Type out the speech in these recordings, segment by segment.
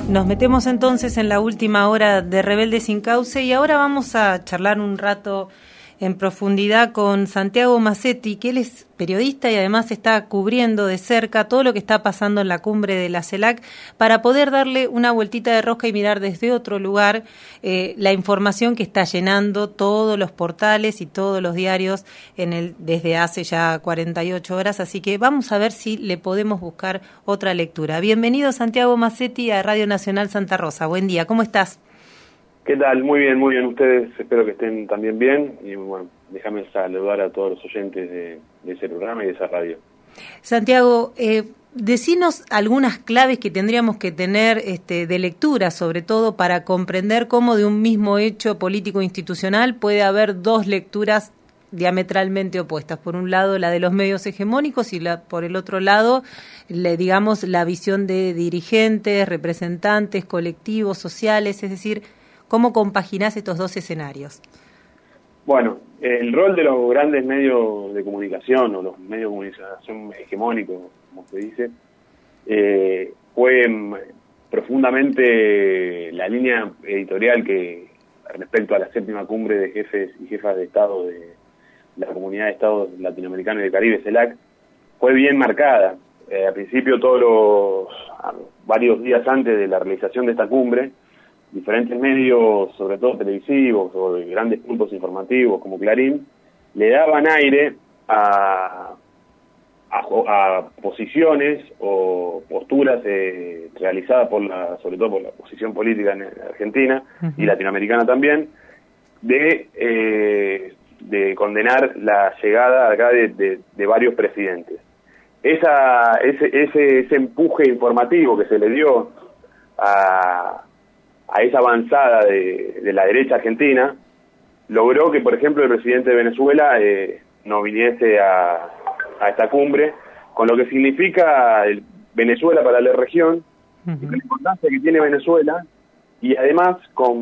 Nos metemos entonces en la última hora de Rebelde Sin Cauce y ahora vamos a charlar un rato en profundidad con Santiago Macetti, que él es periodista y además está cubriendo de cerca todo lo que está pasando en la cumbre de la CELAC para poder darle una vueltita de rosca y mirar desde otro lugar la información que está llenando todos los portales y todos los diarios desde hace ya 48 horas, así que vamos a ver si le podemos buscar otra lectura. Bienvenido Santiago Macetti a Radio Nacional Santa Rosa. Buen día, ¿cómo estás? ¿Qué tal? Muy bien ustedes, espero que estén también bien y bueno, déjame saludar a todos los oyentes de ese programa y de esa radio. Santiago, decinos algunas claves que tendríamos que tener de lectura, sobre todo para comprender cómo de un mismo hecho político institucional puede haber dos lecturas diametralmente opuestas. Por un lado la de los medios hegemónicos y por el otro lado, digamos, la visión de dirigentes, representantes, colectivos, sociales, es decir, ¿cómo compaginás estos dos escenarios? Bueno, el rol de los grandes medios de comunicación o los medios de comunicación hegemónicos, como se dice, fue profundamente la línea editorial que respecto a la séptima cumbre de jefes y jefas de Estado de la Comunidad de Estados Latinoamericanos y del Caribe, CELAC, fue bien marcada. Al principio, varios días antes de la realización de esta cumbre, diferentes medios, sobre todo televisivos o de grandes puntos informativos como Clarín, le daban aire a posiciones o posturas realizadas sobre todo por la oposición política en Argentina y latinoamericana también, de condenar la llegada acá de varios presidentes. Ese empuje informativo que se le dio a esa avanzada de la derecha argentina, logró que, por ejemplo, el presidente de Venezuela no viniese a esta cumbre, con lo que significa Venezuela para la región, y la importancia que tiene Venezuela, y además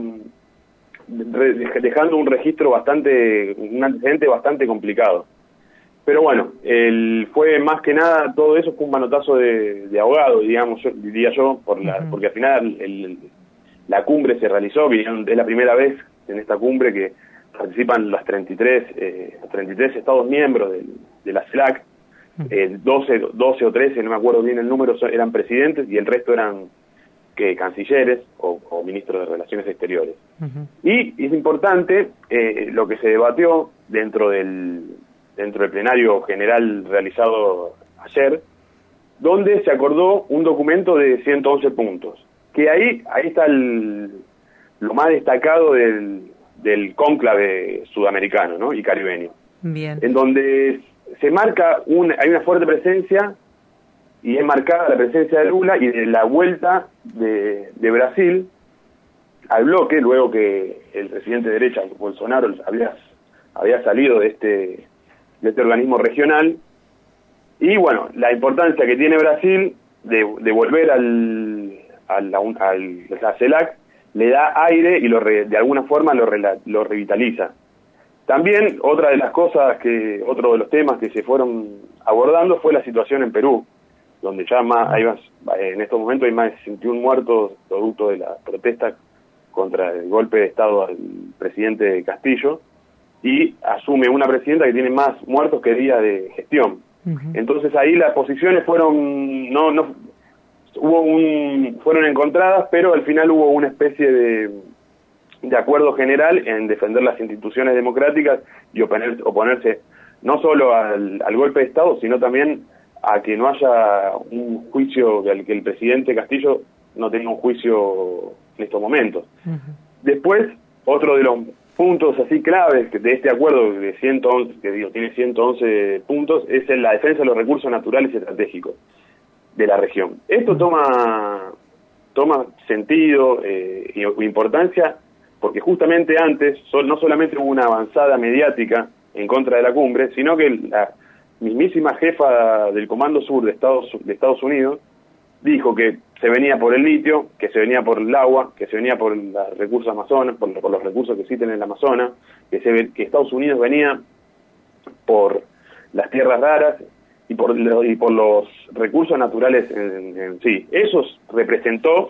dejando un antecedente bastante complicado. Pero bueno, fue más que nada, todo eso fue un manotazo de ahogado, digamos, diría yo, porque al final la cumbre se realizó, es la primera vez en esta cumbre que participan los 33 Estados miembros de la CELAC, 12 o 13, no me acuerdo bien el número, eran presidentes y el resto eran cancilleres o ministros de Relaciones Exteriores. Y es importante lo que se debatió dentro del plenario general realizado ayer, donde se acordó un documento de 111 puntos. Que ahí está lo más destacado del cónclave sudamericano, ¿no? Y caribeño. Bien. En donde se marca hay una fuerte presencia, y es marcada la presencia de Lula y de la vuelta de Brasil al bloque, luego que el presidente de derecha, Bolsonaro, había salido de este organismo regional. Y bueno, la importancia que tiene Brasil de volver a la CELAC le da aire y de alguna forma lo revitaliza. También otro de los temas que se fueron abordando fue la situación en Perú, donde ya en estos momentos hay más de 61 muertos producto de la protesta contra el golpe de Estado al presidente Castillo, y asume una presidenta que tiene más muertos que días de gestión. Entonces ahí las posiciones fueron fueron encontradas, pero al final hubo una especie de acuerdo general en defender las instituciones democráticas y oponerse no solo al golpe de Estado, sino también a que no haya un juicio, que el presidente Castillo no tenga un juicio en estos momentos. Después, otro de los puntos así claves de este acuerdo de 111, tiene 111 puntos, es la defensa de los recursos naturales y estratégicos de la región. Esto toma sentido y importancia porque justamente antes no solamente hubo una avanzada mediática en contra de la cumbre, sino que la mismísima jefa del Comando Sur de Estados Unidos dijo que se venía por el litio, que se venía por el agua, que se venía por los recursos amazonas, por los recursos que existen en el Amazonas, que Estados Unidos venía por las tierras raras y por los recursos naturales en sí. Eso representó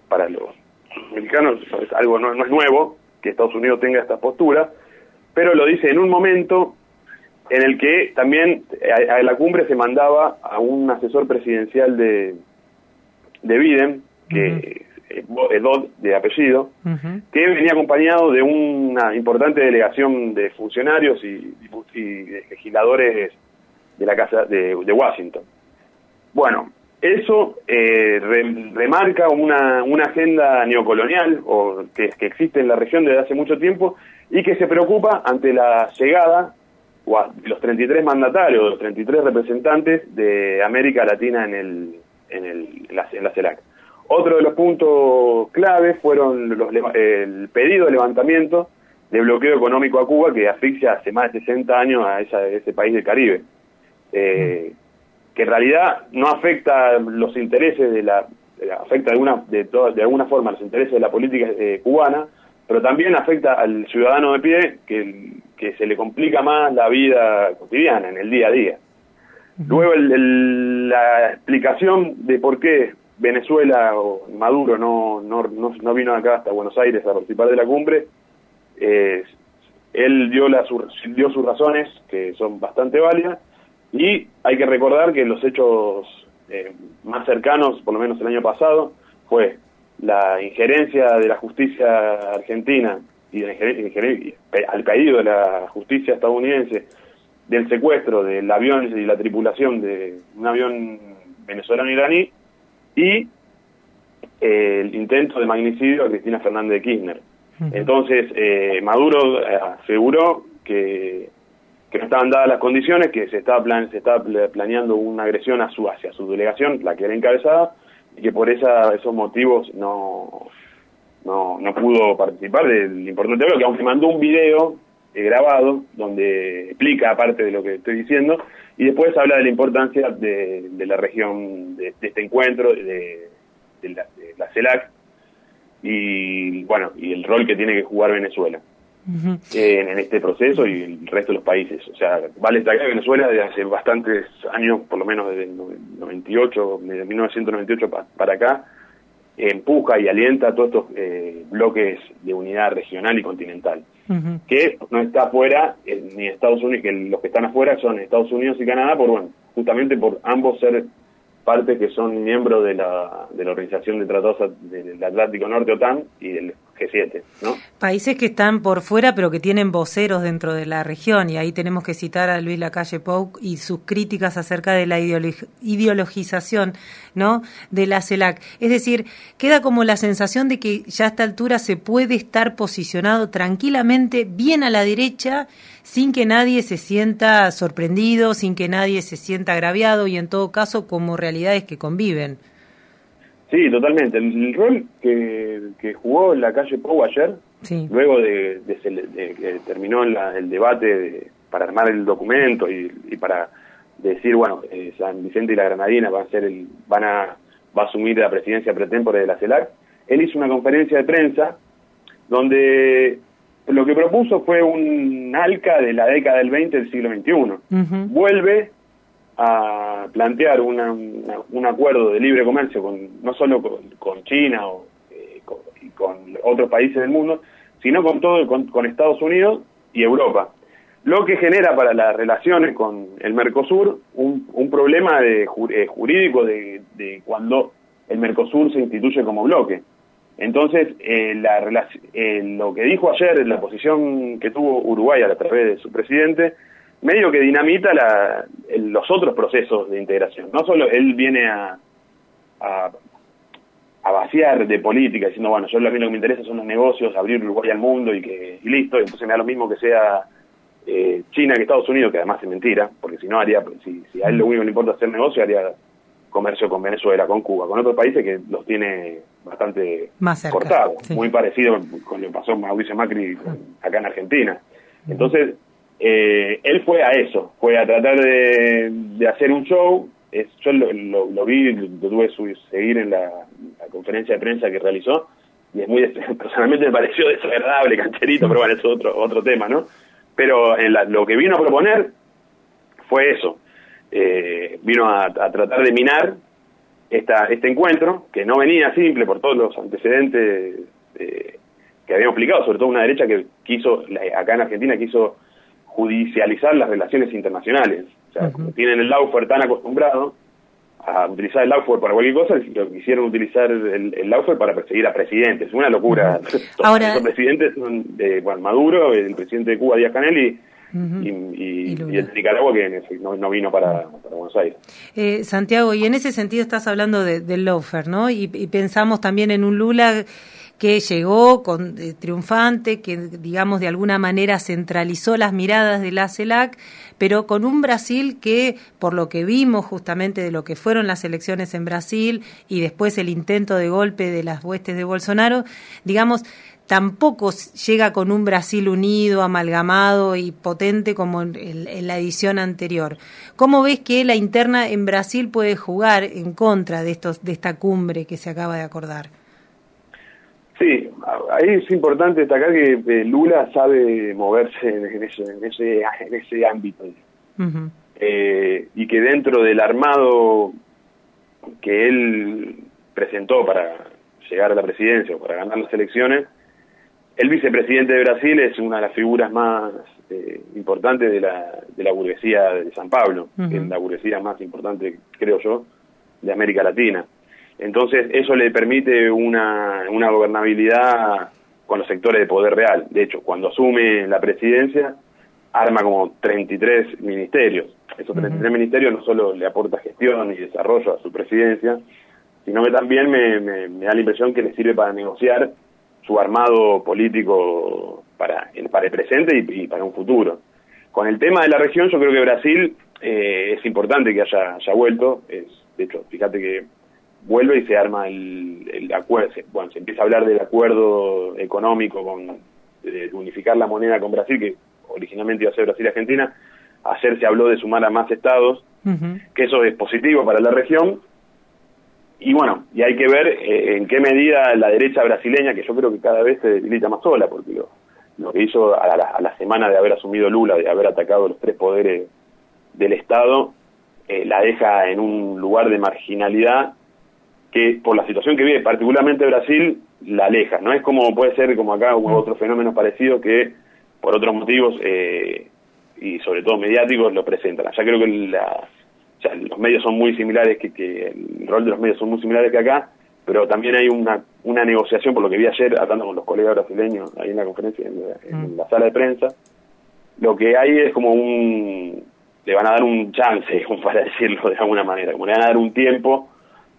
para los americanos es algo no es nuevo que Estados Unidos tenga esta postura, pero lo dice en un momento en el que también a la cumbre se mandaba a un asesor presidencial de Biden, que es Dodd de apellido, que venía acompañado de una importante delegación de funcionarios y de legisladores de la Casa de Washington. Bueno, eso remarca una agenda neocolonial o que existe en la región desde hace mucho tiempo y que se preocupa ante la llegada de los 33 mandatarios, los 33 representantes de América Latina en la CELAC. Otro de los puntos clave fueron el pedido de levantamiento de bloqueo económico a Cuba, que asfixia hace más de 60 años a ese país del Caribe, que en realidad no afecta los intereses afecta de alguna forma los intereses de la política cubana, pero también afecta al ciudadano de pie, que se le complica más la vida cotidiana, en el día a día. Luego la explicación de por qué Venezuela o Maduro no vino acá hasta Buenos Aires a participar de la cumbre, él dio sus razones, que son bastante válidas, y hay que recordar que los hechos más cercanos, por lo menos el año pasado, fue la injerencia de la justicia argentina y al pedido de la justicia estadounidense del secuestro del avión y la tripulación de un avión venezolano-iraní y el intento de magnicidio a Cristina Fernández de Kirchner. Entonces, Maduro aseguró que no estaban dadas las condiciones, que se estaba planeando una agresión hacia su delegación, la que era encabezada, y que por esos motivos no pudo participar del importante evento, que aunque mandó un video grabado donde explica aparte de lo que estoy diciendo, y después habla de la importancia de la región, de este encuentro, de la CELAC, y bueno, y el rol que tiene que jugar Venezuela en este proceso y el resto de los países. O sea, vale destacar que Venezuela desde hace bastantes años, por lo menos desde el 98, desde 1998 para acá, empuja y alienta a todos estos bloques de unidad regional y continental, que no está afuera ni Estados Unidos, que los que están afuera son Estados Unidos y Canadá, justamente por ambos ser partes que son miembros de la Organización de Tratados del Atlántico Norte, OTAN, y del G7, ¿no? Países que están por fuera, pero que tienen voceros dentro de la región, y ahí tenemos que citar a Luis Lacalle Pou y sus críticas acerca de la ideologización, ¿no?, de la CELAC. Es decir, queda como la sensación de que ya a esta altura se puede estar posicionado tranquilamente bien a la derecha, sin que nadie se sienta sorprendido, sin que nadie se sienta agraviado, y en todo caso como realidades que conviven. Sí, totalmente. El rol que jugó Lacalle Pou ayer, luego de que terminó el debate para armar el documento y para decir, bueno, San Vicente y la Granadina va a asumir la presidencia pretémpore de la CELAC, él hizo una conferencia de prensa donde lo que propuso fue un ALCA de la década del 20 del siglo XXI. Vuelve a plantear un acuerdo de libre comercio no solo con China y con otros países del mundo, sino con Estados Unidos y Europa. Lo que genera para las relaciones con el Mercosur un problema jurídico de cuando el Mercosur se instituye como bloque. Entonces, lo que dijo ayer, la posición que tuvo Uruguay a través de su presidente, medio que dinamita los otros procesos de integración. No solo él viene a vaciar de política, diciendo, bueno, yo lo que me interesa son los negocios, abrir Uruguay al mundo y listo, y entonces me da lo mismo que sea China que Estados Unidos, que además es mentira, porque si no si a él lo único que le importa hacer negocio, haría comercio con Venezuela, con Cuba, con otros países que los tiene bastante más cerca, cortados, muy parecido con lo que pasó Mauricio Macri acá en Argentina. Entonces, él fue a eso, fue a tratar de hacer un show. Yo lo vi, lo tuve que seguir en la conferencia de prensa que realizó, y personalmente me pareció desagradable, cancherito, pero bueno, eso es otro tema, ¿no? Pero lo que vino a proponer fue eso. Vino a tratar de minar este encuentro, que no venía simple por todos los antecedentes que habíamos explicado, sobre todo una derecha que quiso, acá en Argentina, quiso judicializar las relaciones internacionales. O sea, como tienen el lawfare tan acostumbrado a utilizar el lawfare para cualquier cosa, quisieron utilizar el lawfare para perseguir a presidentes. Una locura. Ahora, los presidentes son Maduro, el presidente de Cuba, Díaz-Canel, y el de Nicaragua, que no vino para Buenos Aires. Santiago, y en ese sentido estás hablando del lawfare, ¿no? Y pensamos también en un Lula que llegó triunfante, que digamos de alguna manera centralizó las miradas de la CELAC, pero con un Brasil que, por lo que vimos justamente de lo que fueron las elecciones en Brasil y después el intento de golpe de las huestes de Bolsonaro, digamos, tampoco llega con un Brasil unido, amalgamado y potente como en la edición anterior. ¿Cómo ves que la interna en Brasil puede jugar en contra de esta cumbre que se acaba de acordar? Sí, ahí es importante destacar que Lula sabe moverse en ese ámbito. Uh-huh. Y que dentro del armado que él presentó para llegar a la presidencia o para ganar las elecciones, el vicepresidente de Brasil es una de las figuras más importantes de la burguesía de San Pablo, uh-huh. que es la burguesía más importante, creo yo, de América Latina. Entonces eso le permite una gobernabilidad con los sectores de poder real. De hecho, cuando asume la presidencia, arma como 33 ministerios. Esos 33 uh-huh. ministerios no solo le aporta gestión y desarrollo a su presidencia, sino que también me da la impresión que le sirve para negociar su armado político para el presente y para un futuro. Con el tema de la región, yo creo que Brasil es importante que haya vuelto. De hecho, fíjate que vuelve y se arma el acuerdo. Bueno, se empieza a hablar del acuerdo económico de unificar la moneda con Brasil, que originalmente iba a ser Brasil-Argentina. Ayer se habló de sumar a más estados, uh-huh. que eso es positivo para la región. Y bueno, y hay que ver en qué medida la derecha brasileña, que yo creo que cada vez se debilita más sola, porque lo que hizo a la semana de haber asumido Lula, de haber atacado los tres poderes del Estado, la deja en un lugar de marginalidad que por la situación que vive, particularmente Brasil, la aleja. No es como puede ser como acá hubo otros fenómenos parecidos que por otros motivos y sobre todo mediáticos lo presentan. Allá creo que los medios son muy similares, que el rol de los medios son muy similares que acá, pero también hay una negociación, por lo que vi ayer hablando con los colegas brasileños ahí en la conferencia, en la sala de prensa. Lo que hay es como le van a dar un chance, como para decirlo de alguna manera, como le van a dar un tiempo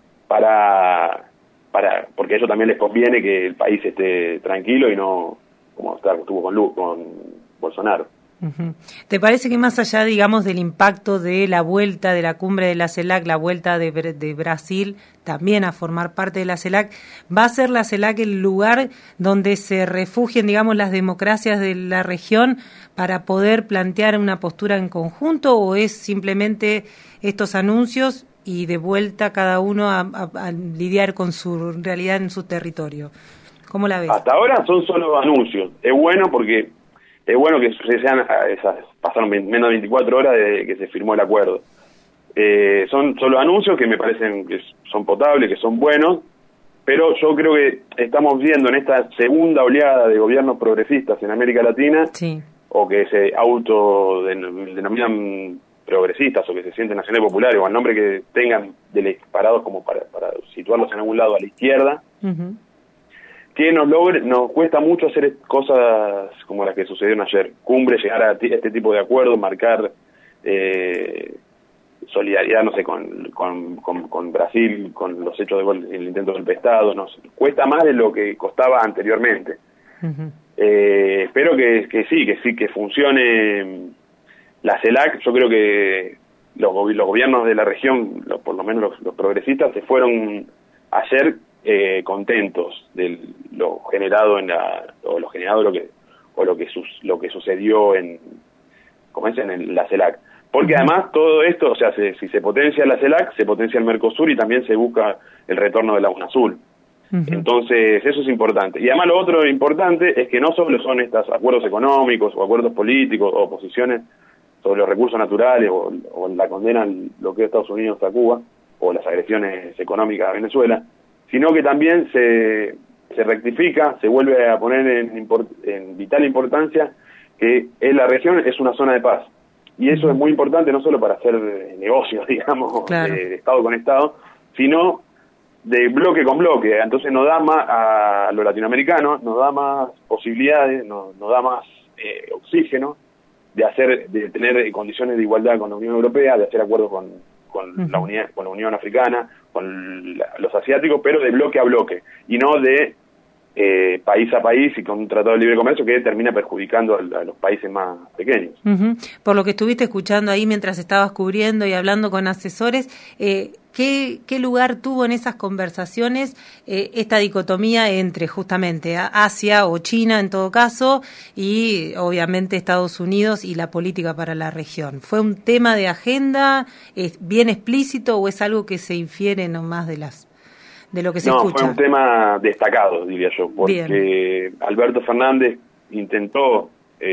porque a ellos también les conviene que el país esté tranquilo y no como estuvo con Bolsonaro. Uh-huh. ¿Te parece que más allá, digamos, del impacto de la vuelta de la cumbre de la CELAC, la vuelta de Brasil también a formar parte de la CELAC, va a ser la CELAC el lugar donde se refugien, digamos, las democracias de la región para poder plantear una postura en conjunto, o es simplemente estos anuncios y de vuelta cada uno a lidiar con su realidad en su territorio? ¿Cómo la ves? Hasta ahora son solo anuncios. Es bueno porque que pasaron menos de 24 horas desde que se firmó el acuerdo. Son solo anuncios que me parecen que son potables, que son buenos, pero yo creo que estamos viendo en esta segunda oleada de gobiernos progresistas en América Latina, sí. o que se autodenominan progresistas o que se sienten nacionales populares o al nombre que tengan parados como para situarlos en algún lado a la izquierda, uh-huh. que nos cuesta mucho hacer cosas como las que sucedieron ayer, cumbre, llegar a este tipo de acuerdos, marcar solidaridad, no sé, con Brasil, con los hechos el intento de golpe de Estado, nos cuesta más de lo que costaba anteriormente. Uh-huh. Espero que funcione la CELAC. Yo creo que los gobiernos de la región, por lo menos los progresistas, se fueron ayer contentos de lo generado lo que sucedió en la CELAC, porque además todo esto, o sea, si se potencia la CELAC, se potencia el Mercosur y también se busca el retorno de la UNASUR. Uh-huh. Entonces eso es importante. Y además lo otro importante es que no solo son estos acuerdos económicos o acuerdos políticos o posiciones sobre los recursos naturales o la condena al bloqueo de Estados Unidos a Cuba, o las agresiones económicas a Venezuela, sino que también se rectifica, se vuelve a poner en vital importancia que la región es una zona de paz. Y eso es muy importante no solo para hacer negocios, digamos, claro, de Estado con Estado, sino de bloque con bloque. Entonces nos da más, a los latinoamericanos, nos da más posibilidades, nos da más oxígeno de tener condiciones de igualdad con la Unión Europea, de hacer acuerdos con la Unión Africana, con los asiáticos, pero de bloque a bloque, y no de país a país y con un tratado de libre comercio que termina perjudicando a los países más pequeños. Por lo que estuviste escuchando ahí mientras estabas cubriendo y hablando con asesores, ¿qué lugar tuvo en esas conversaciones esta dicotomía entre justamente Asia o China en todo caso y obviamente Estados Unidos y la política para la región? ¿Fue un tema de agenda bien explícito o es algo que se infiere nomás de lo que se escucha? No, fue un tema destacado, diría yo, porque bien, Alberto Fernández intentó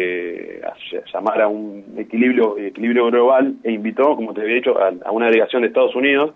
llamar a un equilibrio global e invitó, como te había dicho, a una delegación de Estados Unidos,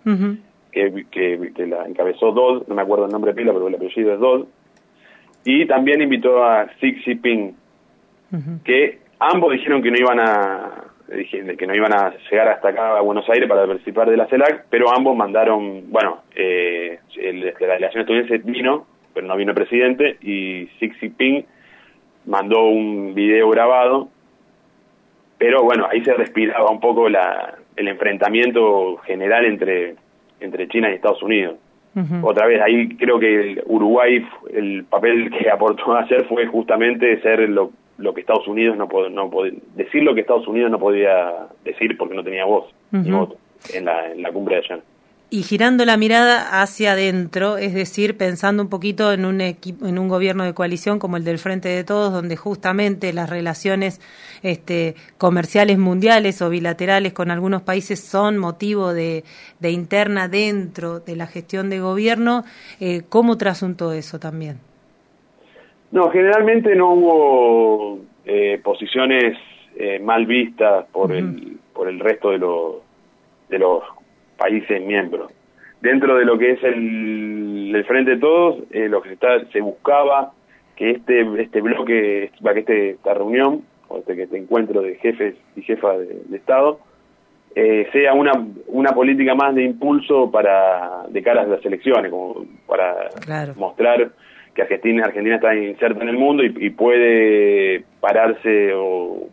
que la encabezó Dodd, no me acuerdo el nombre de pila, pero el apellido es Dodd, y también invitó a Xi Jinping, que ambos dijeron que no iban a llegar hasta acá a Buenos Aires para participar de la CELAC, pero ambos mandaron, la delegación estadounidense vino, pero no vino el presidente, y Xi Jinping mandó un video grabado, pero bueno, ahí se respiraba un poco el enfrentamiento general entre China y Estados Unidos. Otra vez, ahí creo que Uruguay, el papel que aportó a hacer fue justamente ser lo que Estados Unidos decir lo que Estados Unidos no podía decir porque no tenía voz ni voto en la cumbre de ayer. Y girando la mirada hacia adentro, es decir, pensando un poquito en un gobierno de coalición como el del Frente de Todos, donde justamente las relaciones comerciales mundiales o bilaterales con algunos países son motivo de interna dentro de la gestión de gobierno, ¿cómo trasuntó eso también? No, generalmente no hubo posiciones mal vistas por el resto de los países miembros. Dentro de lo que es el Frente de Todos, lo que se buscaba que este bloque, esta reunión, o este encuentro de jefes y jefas de Estado, sea una política más de impulso de cara a las elecciones, como para mostrar que Argentina está inserta en el mundo y puede pararse o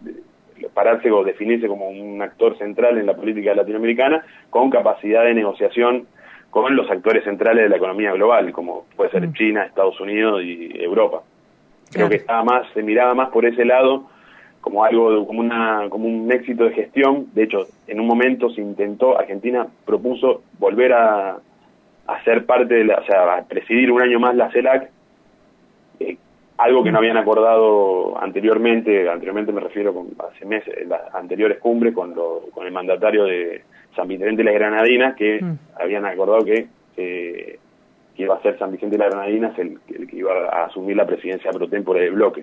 definirse como un actor central en la política latinoamericana con capacidad de negociación con los actores centrales de la economía global, como puede ser China, Estados Unidos y Europa. Creo que se miraba más por ese lado como como un éxito de gestión. De hecho, en un momento Argentina propuso volver a ser parte a presidir un año más la CELAC, algo que no habían acordado anteriormente me refiero hace meses, en las anteriores cumbres con el mandatario de San Vicente y las Granadinas, que habían acordado que iba a ser San Vicente y las Granadinas el que iba a asumir la presidencia pro tempore del bloque.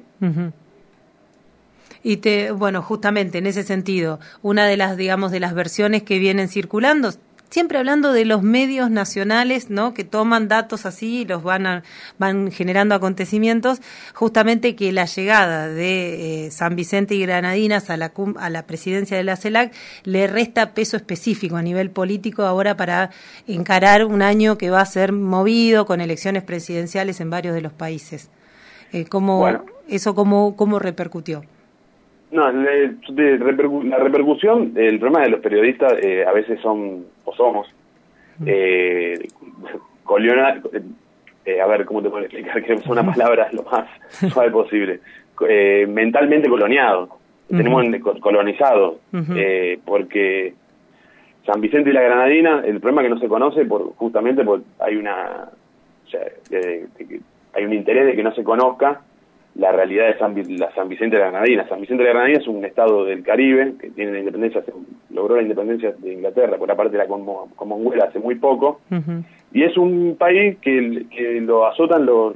Y justamente en ese sentido, una de las versiones que vienen circulando, siempre hablando de los medios nacionales, ¿no?, que toman datos así y los van generando acontecimientos, justamente que la llegada de San Vicente y Granadinas a la presidencia de la CELAC le resta peso específico a nivel político ahora para encarar un año que va a ser movido con elecciones presidenciales en varios de los países. ¿Cómo repercutió? No, la repercusión, el problema de los periodistas a veces somos, a ver, ¿cómo te puedo explicar? Que son unas palabras lo más suave posible. Mentalmente coloniados, tenemos colonizados, porque San Vicente y la Granadina, el problema es que no se conoce justamente porque hay hay un interés de que no se conozca la realidad de San Vicente de la Granadina. San Vicente de la Granadina es un estado del Caribe que tiene logró la independencia de Inglaterra por la parte de la Commonwealth hace muy poco, y es un país que lo azotan los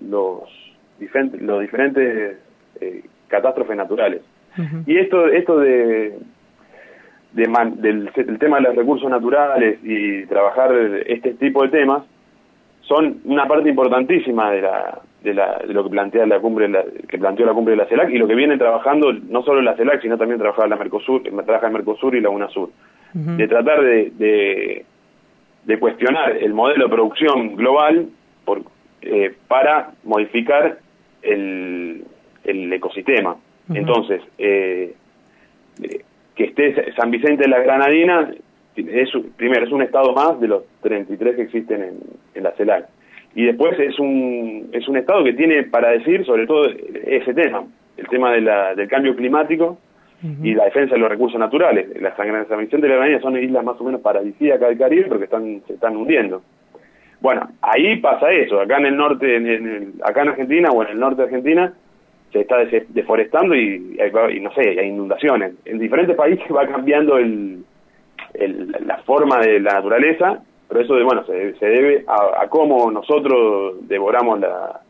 diferentes catástrofes naturales. Y esto de del tema de los recursos naturales y trabajar este tipo de temas son una parte importantísima de lo que plantea la cumbre, que planteó la cumbre de la CELAC, y lo que viene trabajando no solo la CELAC, sino también trabaja el Mercosur y la UNASUR, de tratar de cuestionar el modelo de producción global para modificar el ecosistema. Entonces, que esté San Vicente de las Granadinas, primero es un estado más de los 33 que existen en la CELAC, y después es un estado que tiene para decir sobre todo ese tema, el tema del cambio climático y la defensa de los recursos naturales. San Vicente de la Granadina son islas más o menos paradisíacas del Caribe porque se están hundiendo. Bueno, ahí pasa eso, acá en el norte, acá en Argentina o en el norte de Argentina se está deforestando y no sé, hay inundaciones. En diferentes países va cambiando la forma de la naturaleza, pero eso se debe a cómo nosotros devoramos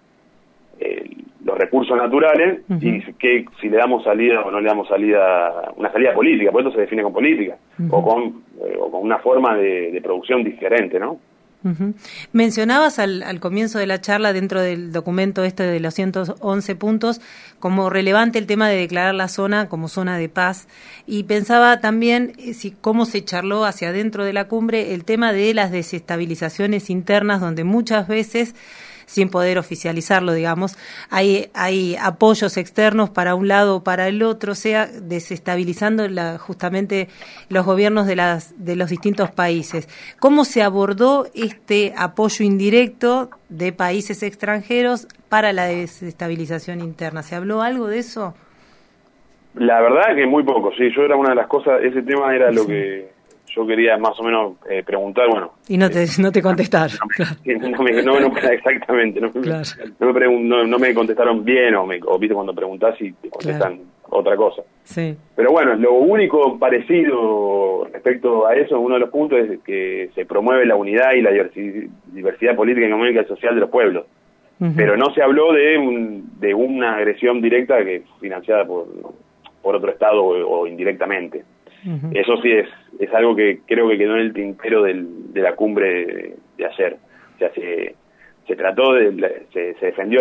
los recursos naturales y que si le damos salida o no le damos salida, una salida política, por eso se define con política, o con una forma de producción diferente, ¿no? Mencionabas al comienzo de la charla, dentro del documento de los 111 puntos, como relevante el tema de declarar la zona como zona de paz, y pensaba también cómo se charló hacia adentro de la cumbre el tema de las desestabilizaciones internas, donde muchas veces, sin poder oficializarlo, digamos, hay apoyos externos para un lado o para el otro, o sea, desestabilizando justamente los gobiernos de los distintos países. ¿Cómo se abordó este apoyo indirecto de países extranjeros para la desestabilización interna? ¿Se habló algo de eso? La verdad que muy poco, sí. Yo era una de las cosas, ese tema era lo que yo quería más o menos preguntar, y no te contestaron. Exactamente, no me contestaron bien, o viste cuando preguntás y te contestan otra cosa. Sí. Pero bueno, lo único parecido respecto a eso, uno de los puntos es que se promueve la unidad y la diversidad política, económica y social de los pueblos. Pero no se habló de una agresión directa que financiada por otro estado o indirectamente. Eso sí es algo que creo que quedó en el tintero de la cumbre de ayer. O sea, se trató se defendió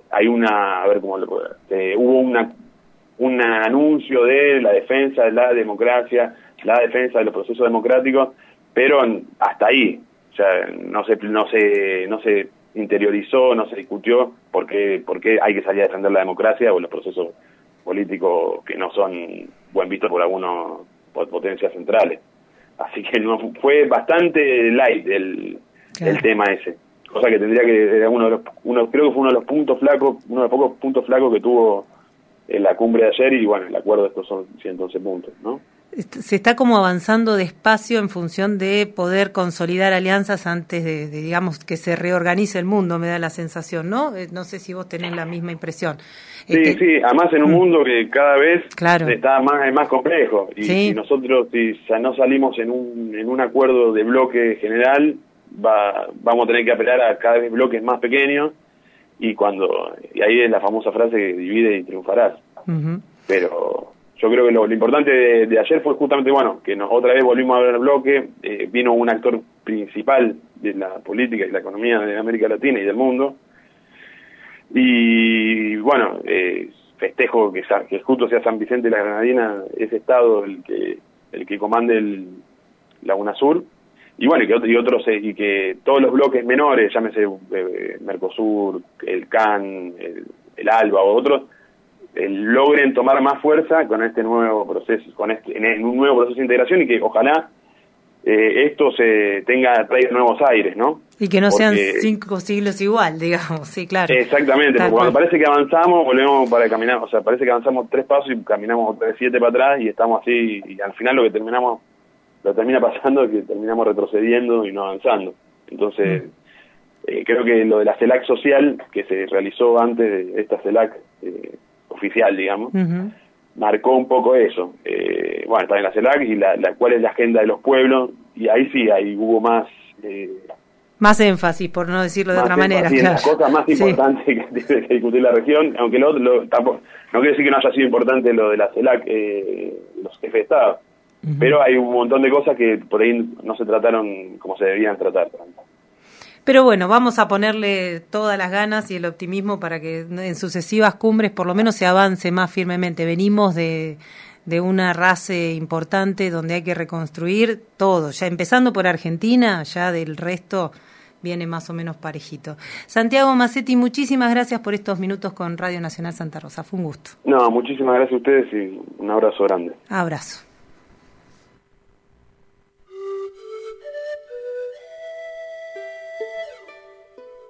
hubo un anuncio de la defensa de la democracia, la defensa de los procesos democráticos, pero hasta ahí. O sea, no se interiorizó, no se discutió por qué hay que salir a defender la democracia o los procesos políticos que no son buen vistos por algunos potencias centrales. Así que fue bastante light el tema ese, cosa que tendría que creo que fue uno de los puntos flacos, uno de los pocos puntos flacos que tuvo en la cumbre de ayer, y bueno, el acuerdo de estos son 111 puntos, ¿no? Se está como avanzando despacio en función de poder consolidar alianzas antes de digamos, que se reorganice el mundo, me da la sensación, ¿no? No sé si vos tenés la misma impresión. Sí, además en un mundo que cada vez claro. está más complejo, y si nosotros no salimos en un acuerdo de bloque general, vamos a tener que apelar a cada vez bloques más pequeños, y ahí es la famosa frase que divide y triunfarás. Pero yo creo que lo importante de ayer fue justamente, que otra vez volvimos a ver el bloque, vino un actor principal de la política y la economía de América Latina y del mundo, y festejo que justo sea San Vicente de la Granadina, ese estado el que comande la UNASUR, y que todos los bloques menores, llámese Mercosur, el CAN, el ALBA o otros, logren tomar más fuerza con este nuevo proceso, en un nuevo proceso de integración, y que ojalá esto traiga nuevos aires, ¿no? Y que no sean 5 siglos igual, digamos, sí, claro. Exactamente, porque cuando parece que avanzamos, volvemos para caminar, o sea, parece que avanzamos 3 pasos y caminamos 7 para atrás, y estamos así, y al final lo termina pasando es que terminamos retrocediendo y no avanzando. Entonces, creo que lo de la CELAC social, que se realizó antes de esta CELAC oficial, digamos, marcó un poco eso. Está en la CELAC y cuál es la agenda de los pueblos, y ahí sí, hubo más énfasis, por no decirlo de otra manera. Claro. Las cosas más importantes que tiene que discutir la región, aunque tampoco, no quiere decir que no haya sido importante lo de la CELAC, los jefes de Estado. Pero hay un montón de cosas que por ahí no se trataron como se debían tratar. Pero bueno, vamos a ponerle todas las ganas y el optimismo para que en sucesivas cumbres por lo menos se avance más firmemente. Venimos de una race importante donde hay que reconstruir todo, ya empezando por Argentina, ya del resto viene más o menos parejito. Santiago Macetti, muchísimas gracias por estos minutos con Radio Nacional Santa Rosa, fue un gusto. No, muchísimas gracias a ustedes y un abrazo grande. Abrazo.